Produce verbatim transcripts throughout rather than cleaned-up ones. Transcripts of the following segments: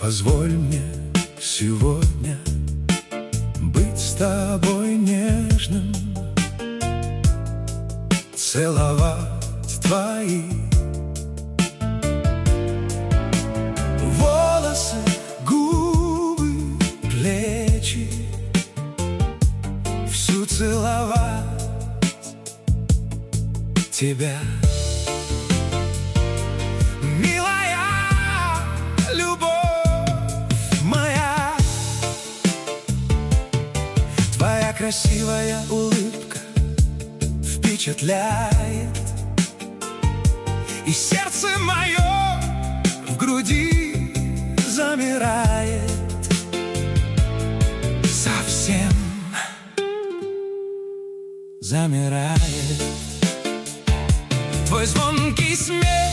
Позволь мне сегодня быть с тобой нежным, целовать твои волосы, губы, плечи, всю целовать тебя. Красивая улыбка впечатляет, и сердце мое в груди замирает совсем, замирает. Твой звонкий смех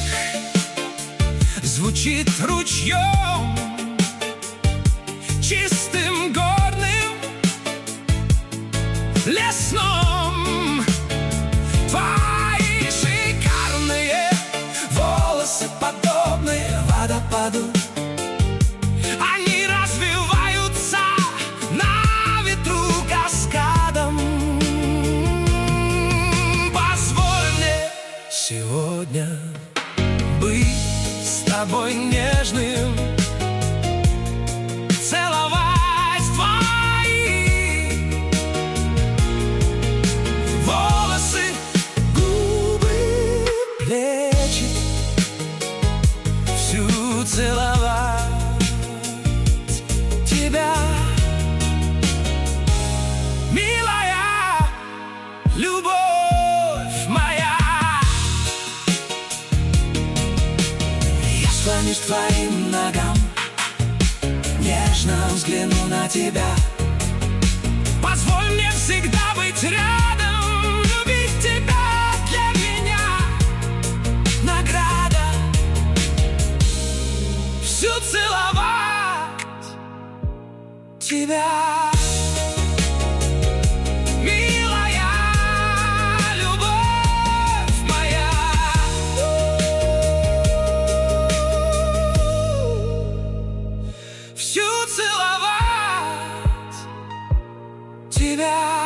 звучит ручьем чистым, горным, лесном. Твои шикарные волосы, подобные водопаду, они развиваются на ветру каскадом. Позволь мне сегодня быть с тобой нежным, целовать целовать тебя, милая любовь моя. Я склонюсь к твоим ногам, нежно взгляну на тебя. Позволь мне всегда быть рядом, любить тебя. Для меня награда всю целовать тебя, милая любовь моя. Всю целовать тебя.